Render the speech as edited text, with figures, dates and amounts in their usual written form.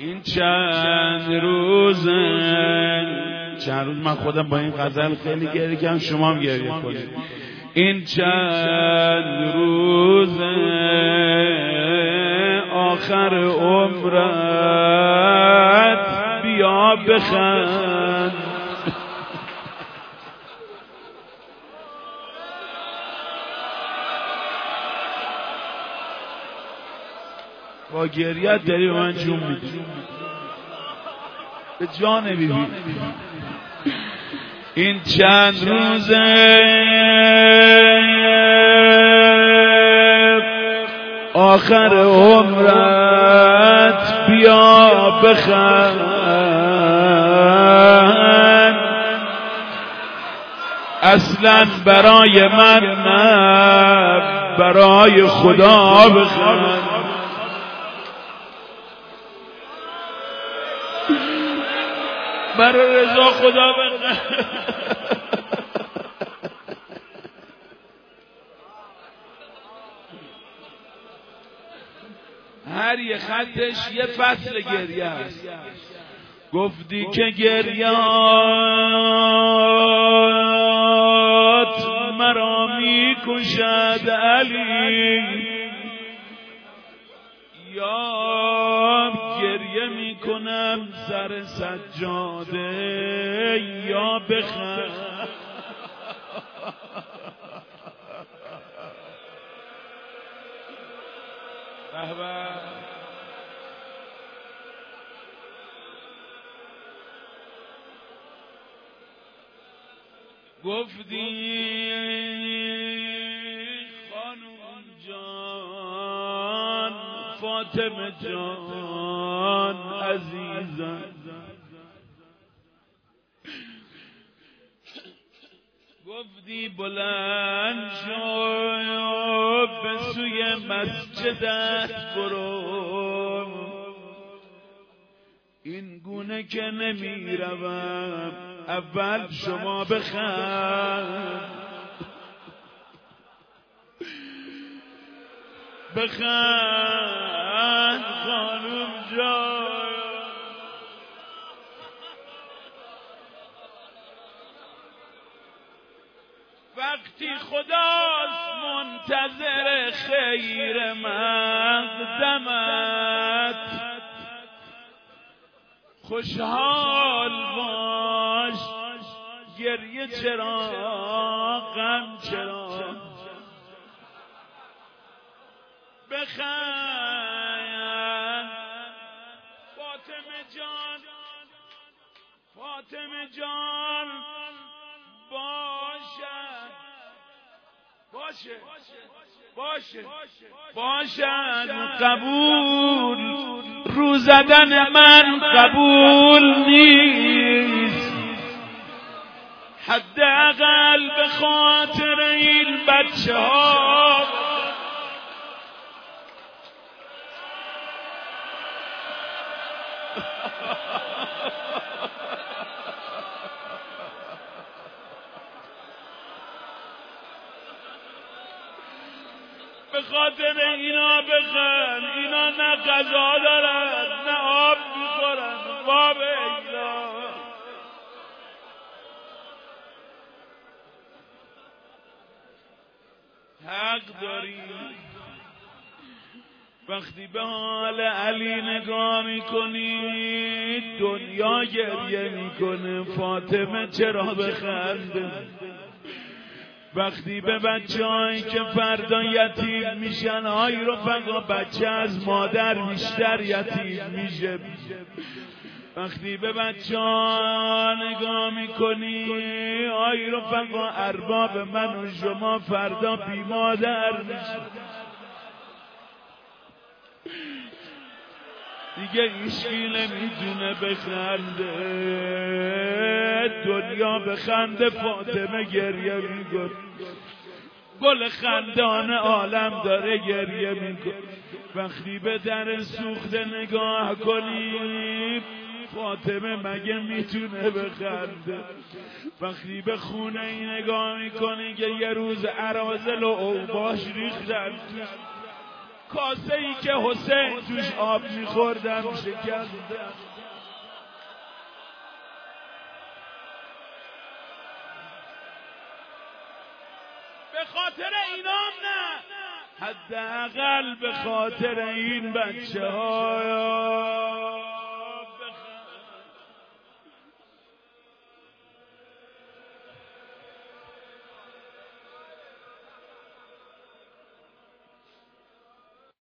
این چند روز من خودم با این غزل خیلی گریه کردم، شما هم گریه کنید. این چند روز آخر عمرت بیا بخند. با گریت داری به من جون میدی، به جان بیبی. این چند روزه آخر عمرت بیا بخند. اصلا برای من نه، برای خدا بخند. برای رضا خدا بخند. هر یه خطش یه فصل گریه است. گفتی که گریات مرا میکشد علی، یا گریه میکنم سر سجاده یا بخند. گفتی خانم جان، فاطمه جان عزیزم، گفتی بلند شو به سوی مسجدت برو، این گونه که نمی روم اول شما بخند. بخند خانم جان. وقتی خداست منتظر خیر مقدمت، خوشحال باش، گریه چرا غم چرا. بخند فاطمه جان، فاطمه جان. باشد قبول، رو زدن من قبول نیست، حداقل به خاطر این بچه ها. به خاطر اینا بخند. اینا نه غذا دارن نه آب میخورن. باب اینا حق داری. وقتی به حال علی نگاه میکنی دنیا گریه میکنه. فاطمه چرا بخنده؟ وقتی به بچه‌هایی که فردا یتیم میشن، آی رفقا، بچه از مادر بیشتر یتیم میشه. وقتی به بچه‌ها نگاه میکنی، آی رفقا، ارباب من و شما فردا بی مادر میشه. دیگه هیچکی نمیتونه بخنده. دنیا بخنده، فاطمه گریه میکنه. گل خندان عالم داره گریه میکنه. وقتی به در سوخته نگاه کنی، فاطمه مگه میتونه بخنده؟ وقتی به خونه ای نگاه میکنی که یه روز اراذل و اوباش ریختن، کاسه ای که حسین توش آب میخوردم شکستم. به خاطر اینام نه، حداقل به خاطر این بچه ها